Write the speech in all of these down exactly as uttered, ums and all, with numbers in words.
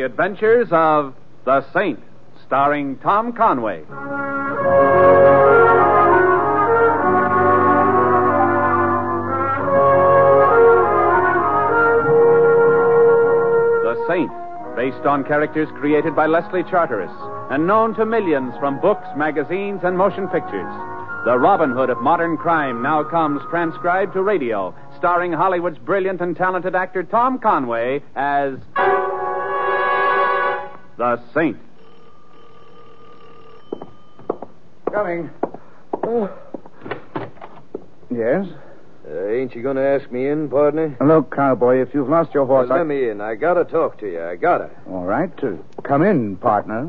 Adventures of The Saint, starring Tom Conway. The Saint, based on characters created by Leslie Charteris and known to millions from books, magazines, and motion pictures. The Robin Hood of modern crime now comes transcribed to radio, starring Hollywood's brilliant and talented actor Tom Conway as The Saint. Coming. Oh. Yes? Uh, ain't you going to ask me in, partner? Look, cowboy, if you've lost your horse... Uh, let I... me in. I got to talk to you. I got to. All right. Uh, come in, partner.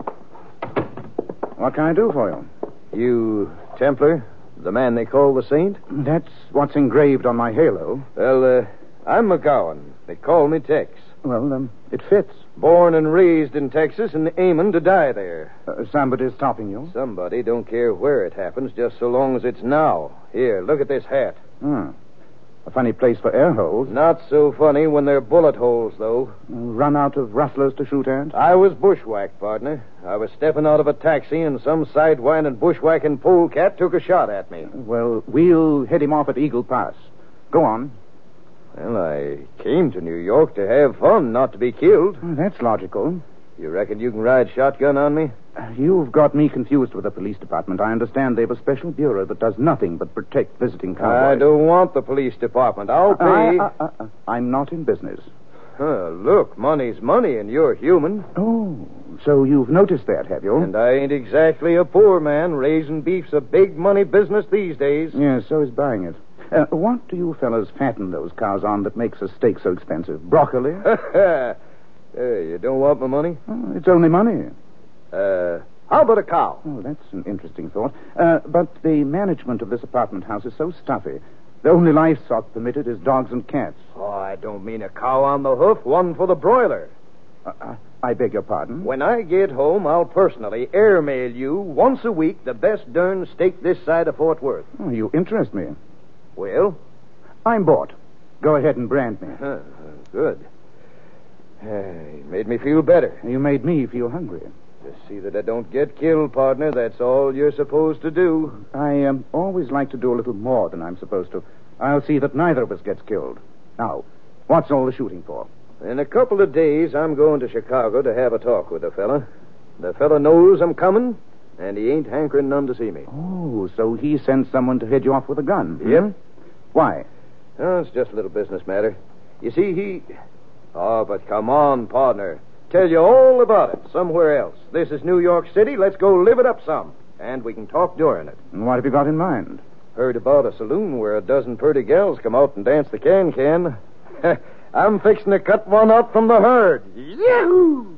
What can I do for you? You Templar? The man they call the Saint? That's what's engraved on my halo. Well, uh, I'm McGowan. They call me Tex. Well, um, it fits. Born and raised in Texas and aiming to die there. Uh, somebody's stopping you? Somebody, don't care where it happens, just so long as it's now. Here, look at this hat. Hmm. A funny place for air holes. Not so funny when they're bullet holes, though. Run out of rustlers to shoot at? I was bushwhacked, partner. I was stepping out of a taxi, and some sidewinding bushwhacking polecat took a shot at me. Well, we'll head him off at Eagle Pass. Go on. Well, I came to New York to have fun, not to be killed. Oh, that's logical. You reckon you can ride shotgun on me? Uh, You've got me confused with the police department. I understand they have a special bureau that does nothing but protect visiting cowboys. I don't want the police department. I'll pay... Uh, uh, uh, uh, I'm not in business. Huh, look, money's money, and you're human. Oh, so you've noticed that, have you? And I ain't exactly a poor man. Raising beef's a big money business these days. Yes, so is buying it. Uh, what do you fellas fatten those cows on that makes a steak so expensive? Broccoli? uh, you don't want my money? Oh, it's only money. Uh, how about a cow? Oh, that's an interesting thought. Uh, but the management of this apartment house is so stuffy. The only livestock permitted is dogs and cats. Oh, I don't mean a cow on the hoof, one for the broiler. Uh, uh, I beg your pardon? When I get home, I'll personally airmail you once a week the best darn steak this side of Fort Worth. Oh, you interest me. Well? I'm bought. Go ahead and brand me. Huh, good. Uh, you made me feel better. You made me feel hungry. Just see that I don't get killed, partner. That's all you're supposed to do. I um, always like to do a little more than I'm supposed to. I'll see that neither of us gets killed. Now, what's all the shooting for? In a couple of days, I'm going to Chicago to have a talk with the fella. The fella knows I'm coming, and he ain't hankering none to see me. Oh, so he sends someone to head you off with a gun? Yep. Hmm? Why? Oh, it's just a little business matter. You see, he... Oh, but come on, partner. Tell you all about it somewhere else. This is New York City. Let's go live it up some. And we can talk during it. And what have you got in mind? Heard about a saloon where a dozen pretty gals come out and dance the can-can. I'm fixing to cut one out from the herd. Yahoo!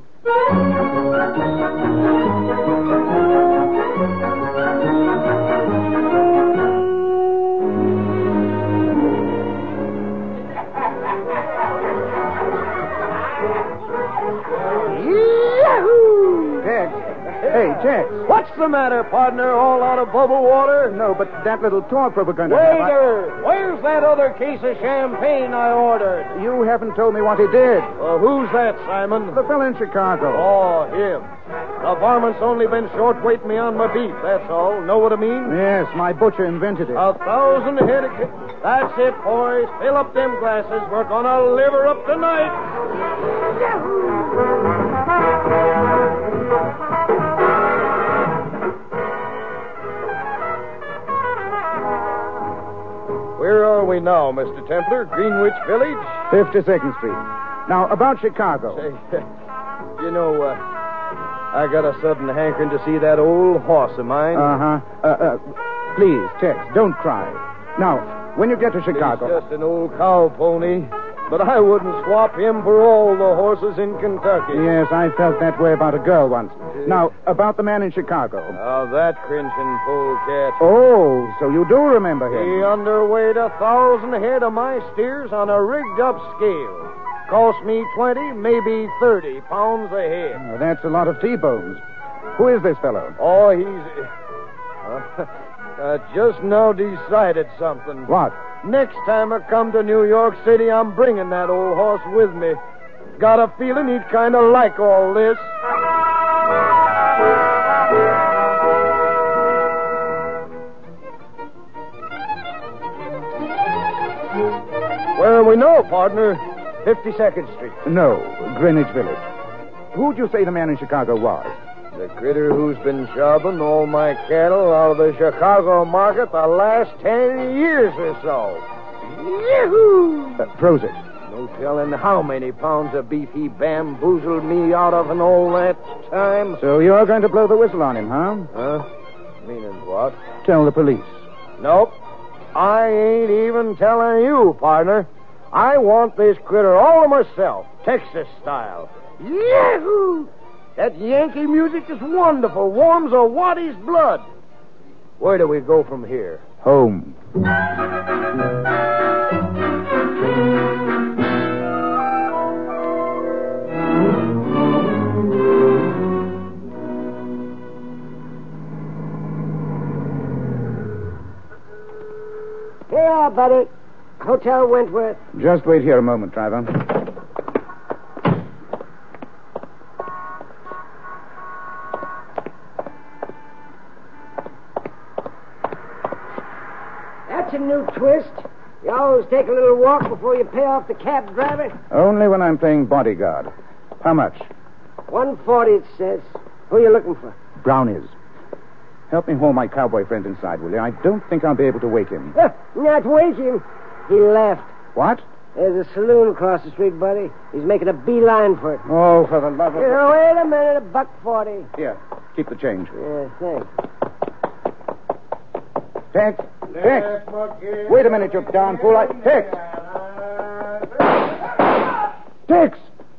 Hey, Jack. What's the matter, partner? All out of bubble water? No, but that little talk we were going to have... Waiter! Where's that other case of champagne I ordered? You haven't told me what he did. Well, who's that, Simon? The fellow in Chicago. Oh, him. The varmint's only been short-weighting me on my beef, that's all. Know what I mean? Yes, my butcher invented it. A thousand head of... That's it, boys. Fill up them glasses. We're gonna liver up tonight. Where are we now, Mister Templar? Greenwich Village? fifty-second Street. Now, about Chicago. Say, you know, uh, I got a sudden hankering to see that old horse of mine. Uh-huh. Uh, uh, please, Tex, don't cry. Now, when you get to Chicago... He's just an old cow pony, but I wouldn't swap him for all the horses in Kentucky. Yes, I felt that way about a girl once. Now, about the man in Chicago. Oh, that cringing polecat. Oh, so you do remember him. He underweighed a thousand head of my steers on a rigged-up scale. Cost me twenty, maybe thirty pounds a head. Oh, that's a lot of T-bones. Who is this fellow? Oh, he's... Uh, uh, just now decided something. What? Next time I come to New York City, I'm bringing that old horse with me. got a feeling he'd kind of like all this. Where are we now, partner? fifty-second Street. No, Greenwich Village. Who'd you say the man in Chicago was? The critter who's been jobbing all my cattle out of the Chicago market the last ten years or so. Yahoo! Uh, Prosit. No telling how many pounds of beef he bamboozled me out of in all that time. So you're going to blow the whistle on him, huh? Huh? Meaning what? Tell the police. Nope. I ain't even telling you, partner. I want this critter all to myself, Texas style. Yahoo! That Yankee music is wonderful, warms a Waddy's blood. Where do we go from here? Home. Here you are, buddy. Hotel Wentworth. Just wait here a moment, driver. That's a new twist. You always take a little walk before you pay off the cab driver. Only when I'm playing bodyguard. How much? one forty, it says. Who are you looking for? Brownies. Help me haul my cowboy friend inside, will you? I don't think I'll be able to wake him. Uh, not wake him. He left. What? There's a saloon across the street, buddy. He's making a beeline for it. Oh, for the love of... Here, wait a minute, a buck forty. Here, keep the change. Yeah, thanks. Tex! Tex! Wait a minute, you darn fool. I... Tex! Tex!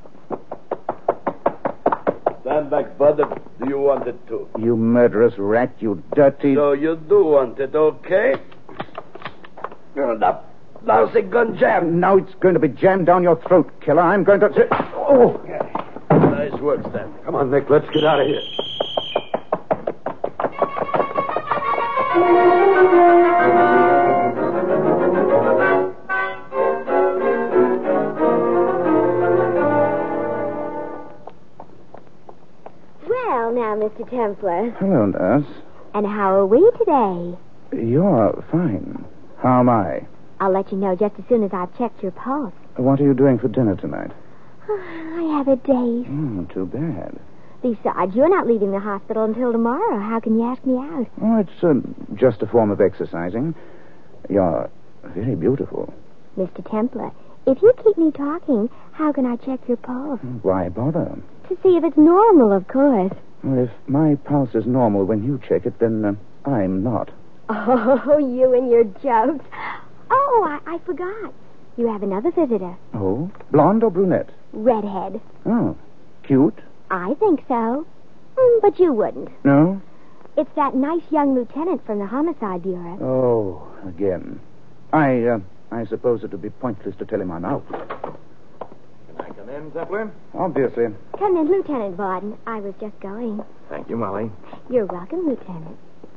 Stand back, bud. Do you want it to? You murderous rat, you dirty... So you do want it, okay? Oh, the lousy gun jam. Now it's going to be jammed down your throat, killer. I'm going to... Oh! Nice work, Stan. Come on, Nick. Let's get out of here. Well, now, Mister Templar. Hello, nurse. And how are we today? You're fine. How am I? I'll let you know just as soon as I've checked your pulse. What are you doing for dinner tonight? I have a date. Hmm, too bad. Besides, you're not leaving the hospital until tomorrow. How can you ask me out? Oh, it's uh, just a form of exercising. You're very beautiful. Mister Templar, if you keep me talking, how can I check your pulse? Why bother? To see if it's normal, of course. Well, if my pulse is normal when you check it, then uh, I'm not. Oh, you and your jokes. Oh, I, I forgot. You have another visitor. Oh? Blonde or brunette? Redhead. Oh. Cute? I think so. Mm, but you wouldn't. No? It's that nice young lieutenant from the Homicide Bureau. Oh, again. I, uh, I suppose it would be pointless to tell him I'm out. Can I come in, Templar? Obviously. Come in, Lieutenant Varden. I was just going. Thank you, Molly. You're welcome, Lieutenant.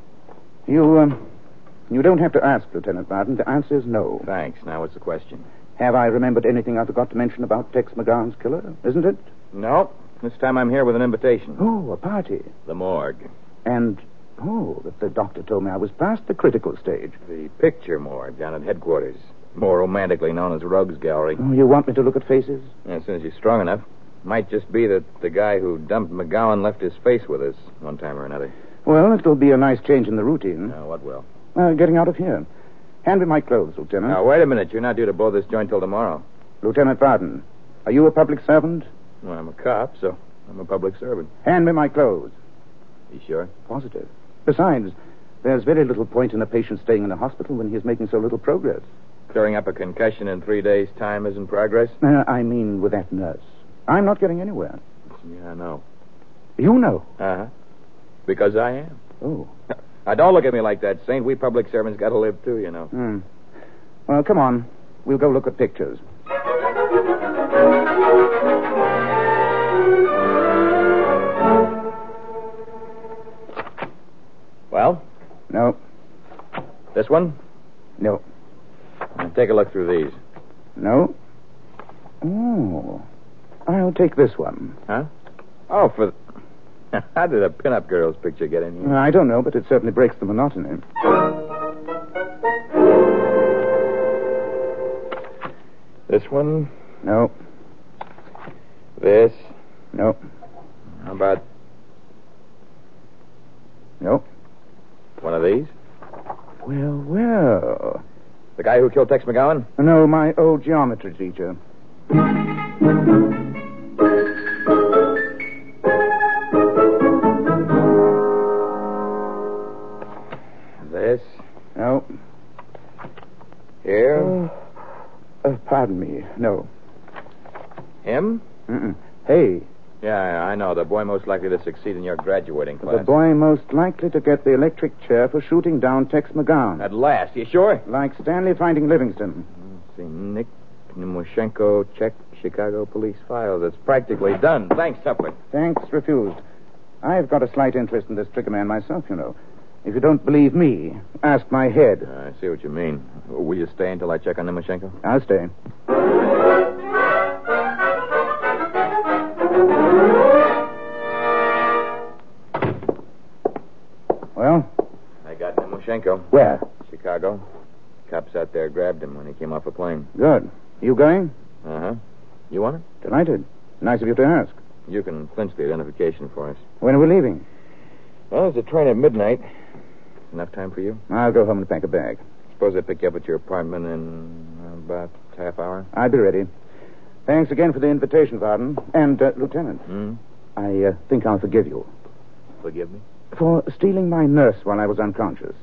You, um, you don't have to ask, Lieutenant Barton. The answer is no. Thanks. Now what's the question? Have I remembered anything I forgot to mention about Tex McGowan's killer? Isn't it? No. This time I'm here with an invitation. Oh, a party. The morgue. And, oh, the, the doctor told me I was past the critical stage. The picture morgue down at headquarters. More romantically known as Ruggs Gallery. Oh, you want me to look at faces? As soon as you're strong enough. Might just be that the guy who dumped McGowan left his face with us one time or another. Well, it'll be a nice change in the routine. Now, what will? Uh, getting out of here. Hand me my clothes, Lieutenant. Now, wait a minute. You're not due to blow this joint till tomorrow. Lieutenant Barton, are you a public servant? Well, I'm a cop, so I'm a public servant. Hand me my clothes. You sure? Positive. Besides, there's very little point in a patient staying in a hospital when he is making so little progress. Clearing up a concussion in three days' time isn't progress? Uh, I mean, with that nurse. I'm not getting anywhere. Yeah, I know. You know. Uh-huh. Because I am. Oh. Now, don't look at me like that, Saint. We public servants got to live, too, you know. Hmm. Well, come on. We'll go look at pictures. Well? No. This one? No. Now, take a look through these. No. Oh. I'll take this one. Huh? Oh, for... How did a pinup girl's picture get in here? I don't know, but it certainly breaks the monotony. This one? No. This? No. How about No. one of these? Well, well. The guy who killed Tex McGowan? No, my old geometry teacher. This? No. Here? Oh, uh, pardon me. No. Him? Mm-mm. Hey, Yeah, I know. The boy most likely to succeed in your graduating class. the boy most likely to get the electric chair for shooting down Tex McGowan. At last. You sure? Like Stanley finding Livingston. Let's see. Nick Nemoshenko, check Chicago police files. It's practically done. Thanks, Tupler. Thanks refused. I've got a slight interest in this trigger man myself, you know. If you don't believe me, ask my head. I see what you mean. Will you stay until I check on Nemoshenko? I'll stay. Well, I got Nemoshenko. where? Chicago. Cops out there grabbed him when he came off a plane. Good. You going? Uh-huh. You want it? Delighted. Nice of you to ask. You can clinch the identification for us. When are we leaving? Well, there's a train at midnight. Enough time for you? I'll go home and pack a bag. Suppose I pick you up at your apartment in about half hour? I'll be ready. Thanks again for the invitation, Varden. And, uh, Lieutenant, Hmm? I uh, think I'll forgive you Forgive me? for stealing my nurse while I was unconscious.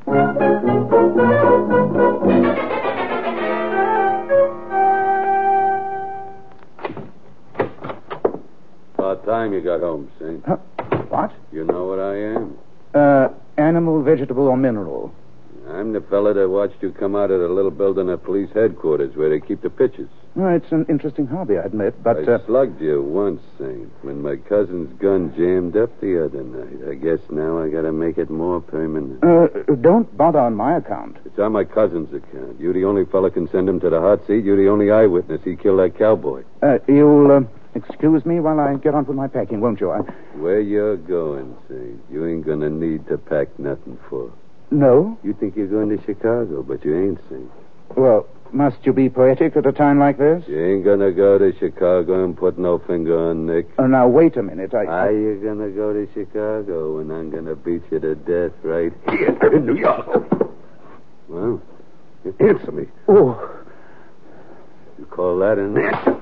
About time you got home, Saint. Huh? What? You know what I am? Uh, animal, vegetable, or mineral? I'm the fella that watched you come out of the little building at police headquarters where they keep the pictures. Well, it's an interesting hobby, I admit, but... I Uh, slugged you once, Saint, when my cousin's gun jammed up the other night. I guess now I gotta make it more permanent. uh, don't bother on my account. It's on my cousin's account. You're the only fella can send him to the hot seat. You're the only eyewitness. He killed that cowboy. Uh, you'll uh, excuse me while I get on with my packing, won't you? I... Where you're going, Saint, you ain't gonna need to pack nothing for. No? You think you're going to Chicago, but you ain't, Saint. Well, must you be poetic at a time like this? You ain't gonna go to Chicago and put no finger on Nick. Oh, now, wait a minute. I... Are you gonna go to Chicago when I'm gonna beat you to death right here in New York? Well, answer me. Oh. You call that an answer?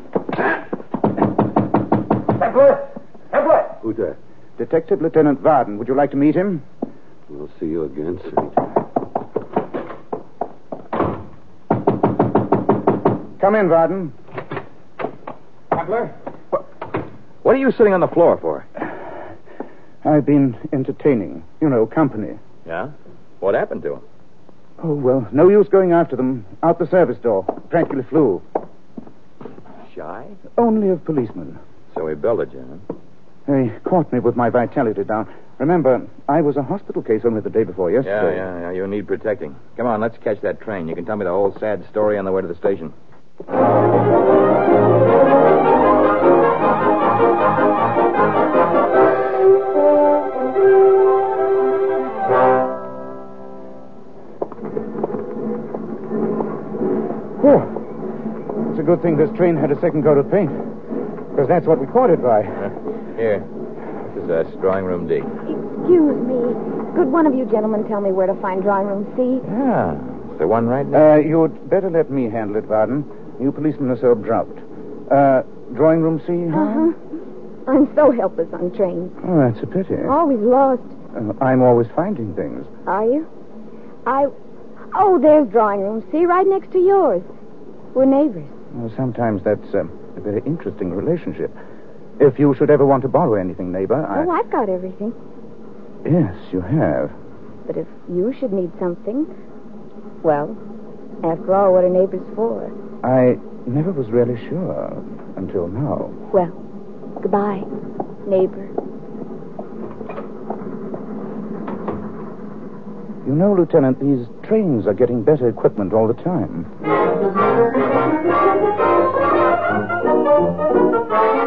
Templar! Templar! Who's that? Detective Lieutenant Varden, would you like to meet him? We'll see you again, Saint. Come in, Varden. Templar? What are you sitting on the floor for? I've been entertaining, you know, company. Yeah? What happened to him? Oh, well, no use going after them. Out the service door. Practically flew. Shy? Only of policemen. So he belted you, huh? They caught me with my vitality down. Remember, I was a hospital case only the day before Yeah, yesterday. yeah, yeah. You need protecting. Come on, let's catch that train. You can tell me the whole sad story on the way to the station. Oh, it's a good thing this train had a second coat of paint. Because that's what we caught it by. Uh, here. This is uh, drawing room D. Excuse me. Could one of you gentlemen tell me where to find drawing room C? Yeah. It's the one right now. Uh, you'd better let me handle it, Varden. You policemen are so abrupt. Uh, drawing room C, huh? Uh-huh. I'm so helpless on trains. Oh, that's a pity. Always lost. Uh, I'm always finding things. Are you? I... Oh, there's drawing room C right next to yours. We're neighbors. Well, sometimes that's uh, a very interesting relationship. If you should ever want to borrow anything, neighbor, I... Oh, I've got everything. Yes, you have. But if you should need something, well, after all, what are neighbors for? I never was really sure until now. Well, goodbye, neighbor. You know, Lieutenant, these trains are getting better equipment all the time.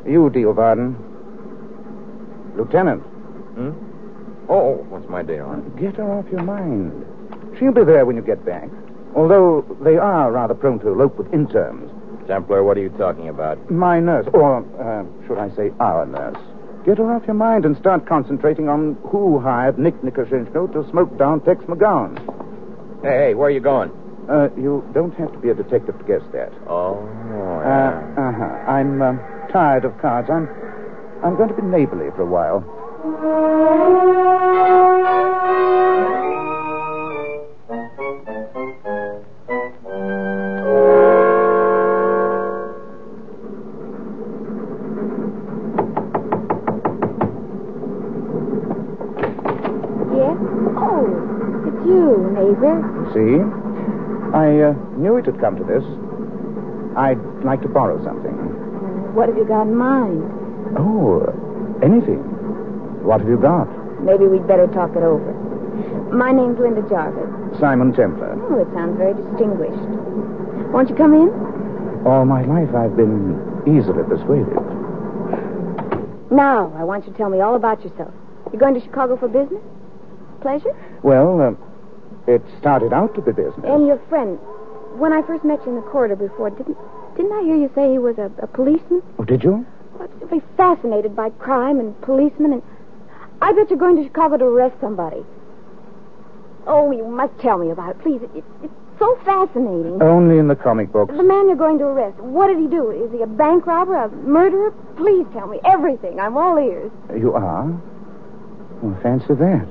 You deal, Varden. Lieutenant. Hmm? Oh, what's my day on? Get her off your mind. She'll be there when you get back. Although they are rather prone to elope with interns. Templar, what are you talking about? My nurse, or uh, should I say our nurse. Get her off your mind and start concentrating on who hired Nick Nikoshenko to smoke down Tex McGowan. Hey, hey, where are you going? Uh, you don't have to be a detective to guess that. Oh, yeah. Uh, uh-huh. I'm uh, tired of cards. I'm, I'm going to be neighborly for a while. See? I uh, knew it had come to this. I'd like to borrow something. What have you got in mind? Oh, anything. What have you got? Maybe we'd better talk it over. My name's Linda Jarvis. Simon Templar. Oh, it sounds very distinguished. Won't you come in? All my life I've been easily persuaded. Now, I want you to tell me all about yourself. You're going to Chicago for business? Pleasure? Well, uh, it started out to be business. And your friend, when I first met you in the corridor before, didn't didn't I hear you say he was a, a policeman? Oh, did you? I was simply fascinated by crime and policemen, and I bet you're going to Chicago to arrest somebody. Oh, you must tell me about it, please. It, it, it's so fascinating. Only in the comic books. The man you're going to arrest, what did he do? Is he a bank robber, a murderer? Please tell me everything. I'm all ears. You are? Well, fancy that.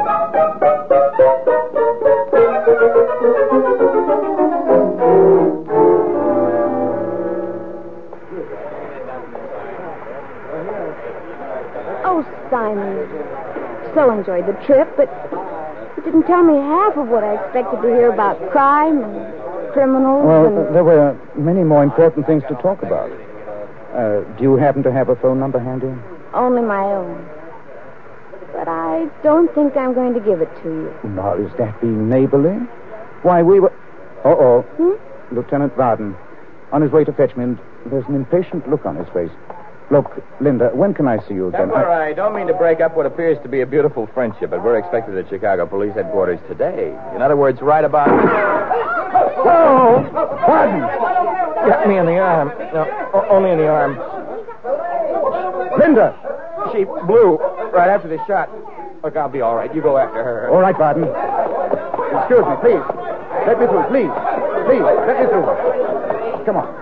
Oh, Simon, so enjoyed the trip, but you didn't tell me half of what I expected to hear about crime and criminals. Well, and... there were many more important things to talk about. Uh, do you happen to have a phone number handy? Only my own. But I don't think I'm going to give it to you. Now, is that being neighborly? Why, we were... Uh-oh. Hmm? Lieutenant Varden. On his way to fetch me, and there's an impatient look on his face. Look, Linda, when can I see you again? Templar, I... I don't mean to break up what appears to be a beautiful friendship, but we're expected at Chicago Police Headquarters today. In other words, right about... Whoa! Varden! Got me in the arm. No, o- only in the arm. Linda! She blew right after the shot. Look, I'll be all right. You go after her. All right, Varden. Excuse me, please. Let me through, please. Please, let me through. Come on.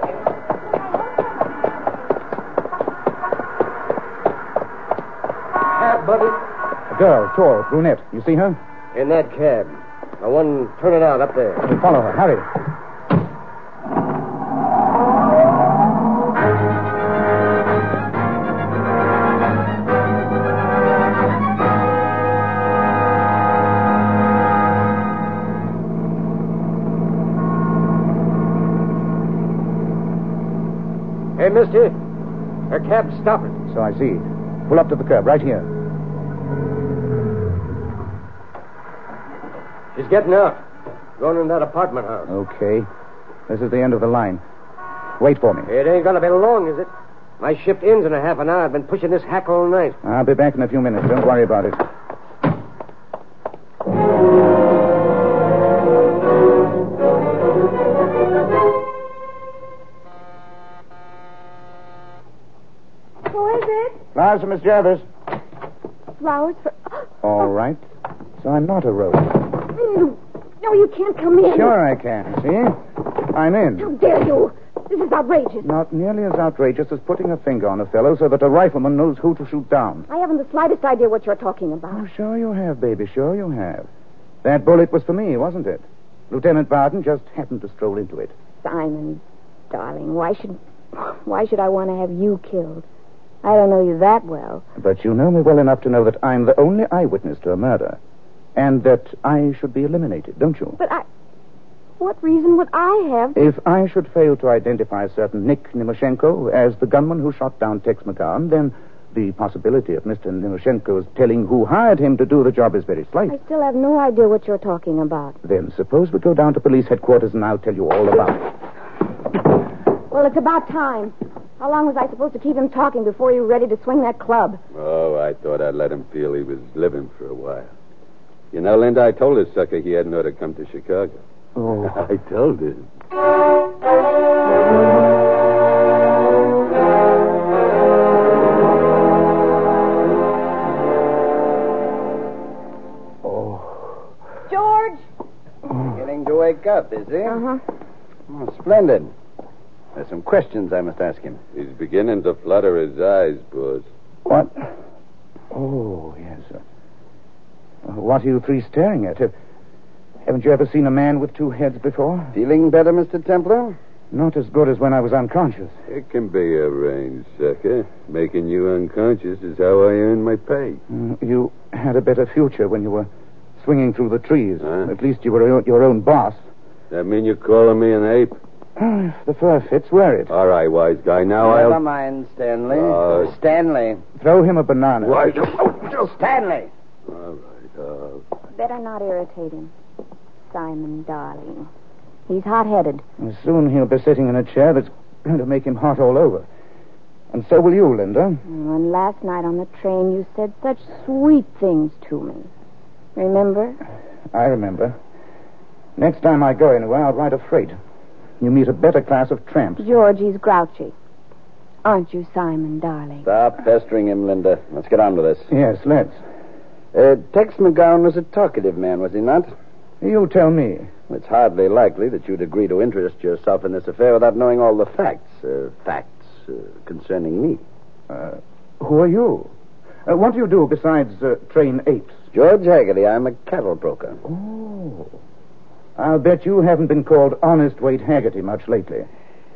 Cab, buddy. A girl, tall, brunette. You see her? In that cab. The one turning out up there. We'll follow her. Hurry. Hey, mister. Her cab's stopping. So I see. Pull up to the curb, right here. She's getting out. Going in that apartment house. Okay. This is the end of the line. Wait for me. It ain't gonna be long, is it? My shift ends in a half an hour. I've been pushing this hack all night. I'll be back in a few minutes. Don't worry about it. Who is it? Flowers for Miss Jarvis. Flowers for... All right. So I'm not a rose. No, no, you can't come in. Sure I can. See? I'm in. How dare you? This is outrageous. Not nearly as outrageous as putting a finger on a fellow so that a rifleman knows who to shoot down. I haven't the slightest idea what you're talking about. Oh, sure you have, baby. Sure you have. That bullet was for me, wasn't it? Lieutenant Barton just happened to stroll into it. Simon, darling, why should... Why should I want to have you killed? I don't know you that well. But you know me well enough to know that I'm the only eyewitness to a murder. And that I should be eliminated, don't you? But I... What reason would I have... If I should fail to identify a certain Nick Nimoshenko as the gunman who shot down Tex McGowan, then the possibility of Mister Nimoshenko's telling who hired him to do the job is very slight. I still have no idea what you're talking about. Then suppose we go down to police headquarters and I'll tell you all about it. Well, it's about time. How long was I supposed to keep him talking before you were ready to swing that club? Oh, I thought I'd let him feel he was living for a while. You know, Linda, I told this sucker he hadn't ought to come to Chicago. Oh. I told him. George! Beginning to wake up, is he? Uh-huh. Oh, splendid. There's some questions I must ask him. He's beginning to flutter his eyes, boss. What? Oh, yes. Uh, what are you three staring at? Have, haven't you ever seen a man with two heads before? Feeling better, Mister Templar? Not as good as when I was unconscious. It can be arranged, sucker. Making you unconscious is how I earn my pay. Mm, you had a better future when you were swinging through the trees. Huh? At least you were your- your own boss. That mean you're calling me an ape? If the fur fits, wear it. All right, wise guy. Now Never I'll... mind, Stanley. Uh, Stanley. Throw him a banana. Why? Stanley. All right, uh... Better not irritate him. Simon, darling. He's hot-headed. And soon he'll be sitting in a chair that's going to make him hot all over. And so will you, Linda. And last night on the train, you said such sweet things to me. Remember? I remember. Next time I go anywhere, I'll ride a freight. You meet a better class of tramps. George, he's grouchy. Aren't you, Simon, darling? Stop pestering him, Linda. Let's get on with this. Yes, let's. Uh, Tex McGowan was a talkative man, was he not? You tell me. It's hardly likely that you'd agree to interest yourself in this affair without knowing all the facts. Uh, facts uh, concerning me. Uh, who are you? Uh, what do you do besides uh, train apes? George Haggerty. I'm a cattle broker. Oh. I'll bet you haven't been called Honest Wade Haggerty much lately.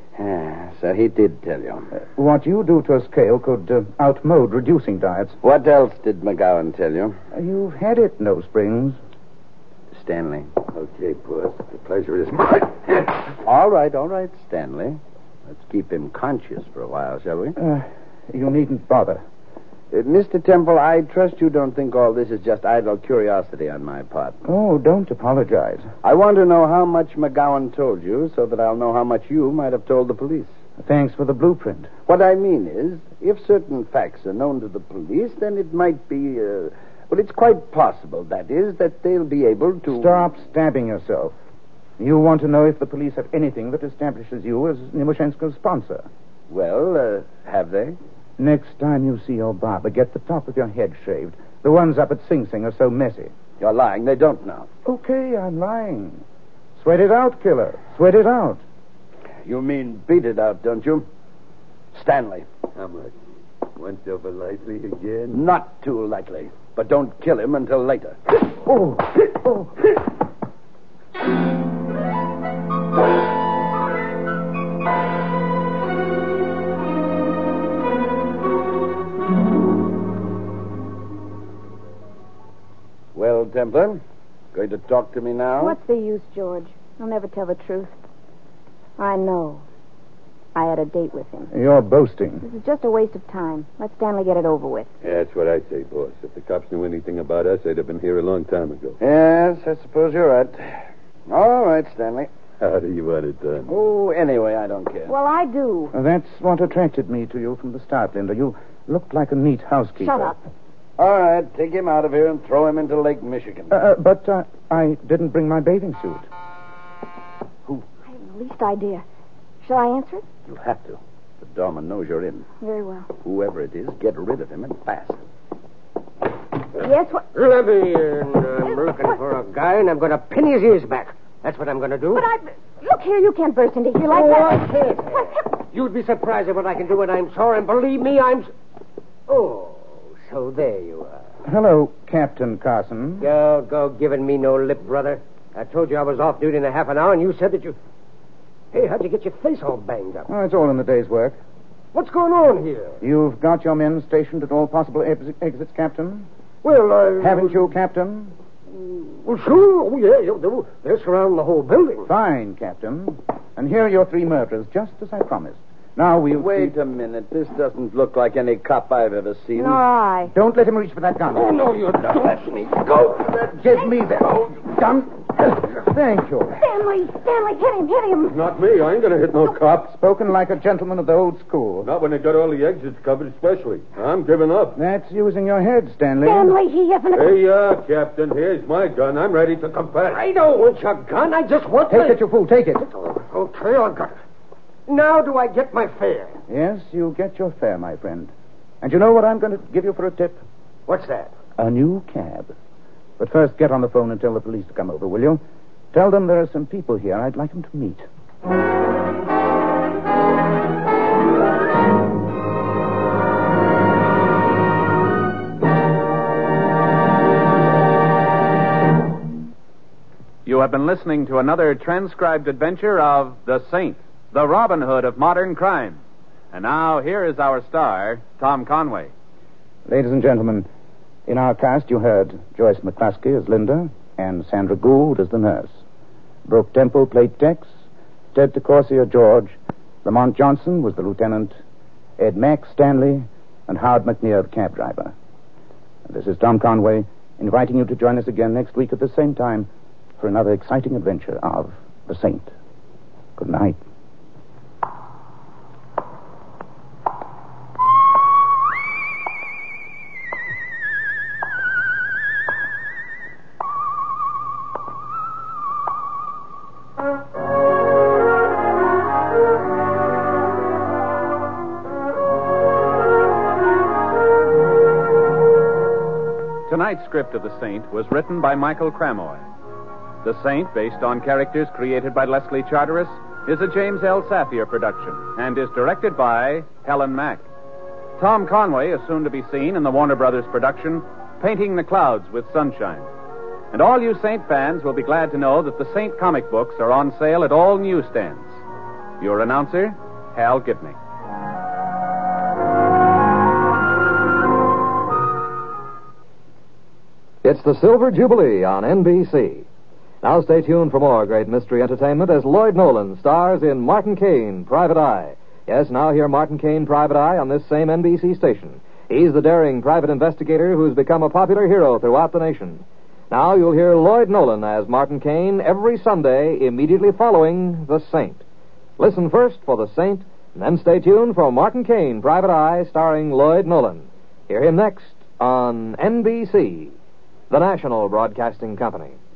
Ah, so he did tell you. Uh, what you do to a scale could uh, outmode reducing diets. What else did McGowan tell you? Uh, you've had it, No Springs. Stanley. Okay, boss. The pleasure is mine. All right, all right, Stanley. Let's keep him conscious for a while, shall we? Uh, you needn't bother. Uh, Mister Temple, I trust you don't think all this is just idle curiosity on my part. Oh, don't apologize. I want to know how much McGowan told you so that I'll know how much you might have told the police. Thanks for the blueprint. What I mean is, if certain facts are known to the police, then it might be, uh, well, it's quite possible, that is, that they'll be able to... Stop stabbing yourself. You want to know if the police have anything that establishes you as Nimoshensko's sponsor. Well, uh, have they? Next time you see your barber, get the top of your head shaved. The ones up at Sing Sing are so messy. You're lying. They don't know. Okay, I'm lying. Sweat it out, killer. Sweat it out. You mean beat it out, don't you? Stanley. How much? Once over lightly again? Not too lightly. But don't kill him until later. Oh, oh. Well, Templar, going to talk to me now? What's the use, George? I'll never tell the truth. I know. I had a date with him. You're boasting. This is just a waste of time. Let Stanley get it over with. Yeah, that's what I say, boss. If the cops knew anything about us, they'd have been here a long time ago. Yes, I suppose you're right. All right, Stanley. How do you want it done? Oh, anyway, I don't care. Well, I do. That's what attracted me to you from the start, Linda. You looked like a neat housekeeper. Shut up. All right, take him out of here and throw him into Lake Michigan. Uh, uh, but uh, I didn't bring my bathing suit. Who? I haven't the least idea. Shall I answer it? You have to. The doorman knows you're in. Very well. Whoever it is, get rid of him and fast. Yes, what? Let me in. I'm looking for a guy, and I'm going to pin his ears back. That's what I'm going to do. But I... Look here, you can't burst into here like Oh, that. I can't. You'd be surprised at what I can do when I'm sore, and believe me, I'm... s- Oh, so there you are. Hello, Captain Carson. Go, go giving me no lip, brother. I told you I was off duty in a half an hour, and you said that you... Hey, how'd you get your face all banged up? Oh, it's all in the day's work. What's going on here? You've got your men stationed at all possible ex- exits, Captain? Well, I... Haven't you, Captain? Well, sure. Oh, yeah, yeah. They're, they're surrounding the whole building. Fine, Captain. And here are your three murderers, just as I promised. Now we'll... Wait see... a minute. This doesn't look like any cop I've ever seen. Nor I. Don't let him reach for that gun. Oh, no, you don't. Let me go. Give me that gun. Thank you. Stanley, Stanley, hit him, hit him. Not me. I ain't gonna hit no cop. Spoken like a gentleman of the old school. Not when they got all the exits covered, especially. I'm giving up. That's using your head, Stanley. Stanley, he isn't a... Hey, uh, Captain, here's my gun. I'm ready to confess. I don't want your gun. I just want Take the... it, you fool. Take it. Okay, I got it. Now do I get my fare? Yes, you get your fare, my friend. And you know what I'm going to give you for a tip? What's that? A new cab. But first, get on the phone and tell the police to come over, will you? Tell them there are some people here I'd like them to meet. You have been listening to another transcribed adventure of The Saint, the Robin Hood of modern crime. And now, here is our star, Tom Conway. Ladies and gentlemen, in our cast you heard Joyce McCluskey as Linda and Sandra Gould as the nurse. Brooke Temple played Tex, Ted DeCorsia George, Lamont Johnson was the lieutenant, Ed Mack Stanley, and Howard McNear the cab driver. This is Tom Conway inviting you to join us again next week at the same time for another exciting adventure of The Saint. Good night. Tonight's script of The Saint was written by Michael Cramoy. The Saint, based on characters created by Leslie Charteris, is a James L. Safier production and is directed by Helen Mack. Tom Conway is soon to be seen in the Warner Brothers production, Painting the Clouds with Sunshine. And all you Saint fans will be glad to know that the Saint comic books are on sale at all newsstands. Your announcer, Hal Gibney. It's the Silver Jubilee on N B C. Now stay tuned for more great mystery entertainment as Lloyd Nolan stars in Martin Caine, Private Eye. Yes, now hear Martin Caine, Private Eye on this same N B C station. He's the daring private investigator who's become a popular hero throughout the nation. Now you'll hear Lloyd Nolan as Martin Caine every Sunday immediately following The Saint. Listen first for The Saint, and then stay tuned for Martin Caine, Private Eye, starring Lloyd Nolan. Hear him next on N B C, the National Broadcasting Company.